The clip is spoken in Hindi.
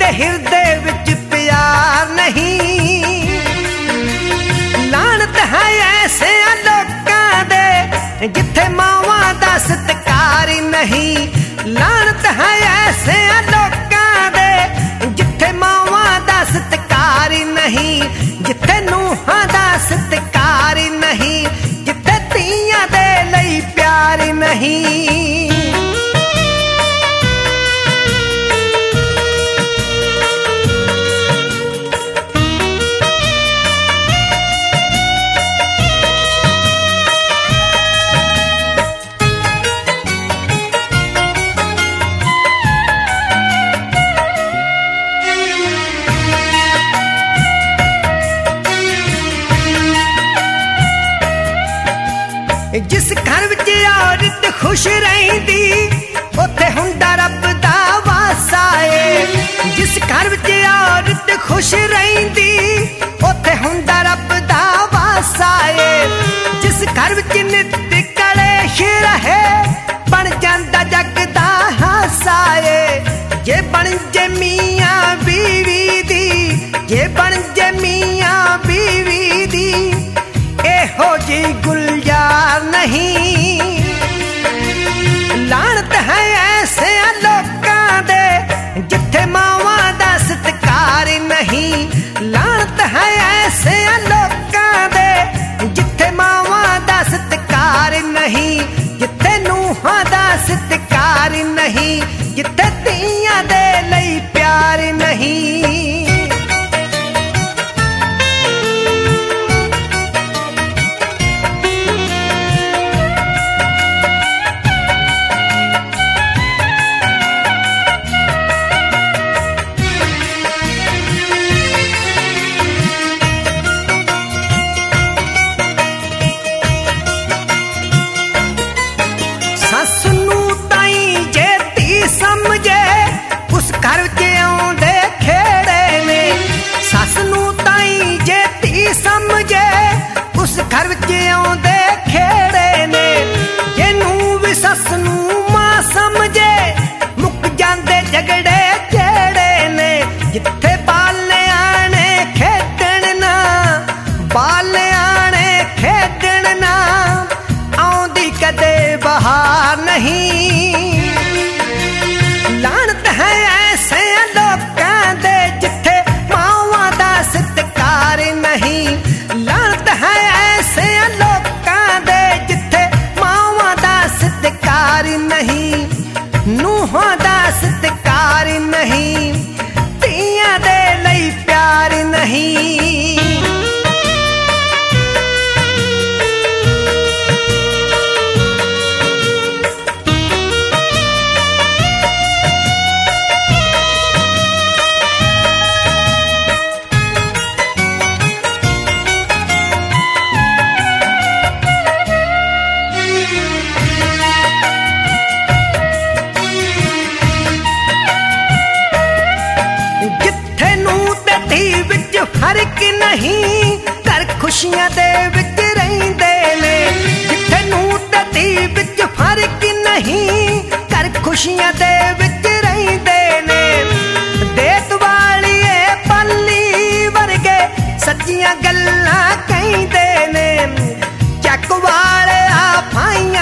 जिते हिरदे विच प्यार नहीं। लानत है ऐसे लोकां दे जिथे मावां दा सत्कार नहीं। लानत है ऐसे लोकां दे जिथे मावां दा सत्कार नहीं। जिथे नूहां दा सत्कार नहीं। जिथे धीआं दे लई प्यार नहीं। जिस घर विच औरत खुश रहिंदी उत्थे हुंदा रब दा वासा है। जिस घर विच औरत खुश रहिंदी उत्थे हुंदा रब दा वासा है। जिस घर विच नित कलेश रहे बन जांदा जग दा हासा है। जे बन जे मियां बीवी दी, जे बन जे मियां बीवी दी एहो जी गुलजार नहीं। लानत है ऐसे लोकां दे जिथे मावां दा सत्कार नहीं। लानत है ऐसे लोकां दे जिथे मावां दा सत्कार नहीं। जिथे नूहां दा सत्कार नहीं। जिथे धीआं दे लई प्यार नहीं। घर विच आउंदे खेड़े ने जिन्नू भी सस नू मां समझे मुक जांदे झगड़े जेड़े ने। जिथे बाले आने खेडण ना, बाले आने खेडण ना आउंदी कदे बहार नहीं। लानत है ऐसे लोकां दे जिथे मावां दा सत्कार नहीं। लानत है ऐसे लोकां दे जिथे मावां दा सत्कार नहीं। नूहां दा सत्कार नहीं। धीआं दे लई प्यार नहीं। फर्क नहीं घर खुशियां दे विच रहिंदे ने। जिथे नूं ते धी विच फर्क नहीं घर खुशियां दे विच रहिंदे ने। देत वालिए पल्ली वर्गे सच्चियां गल्लां कहिंदे ने। चक वाले आ भाई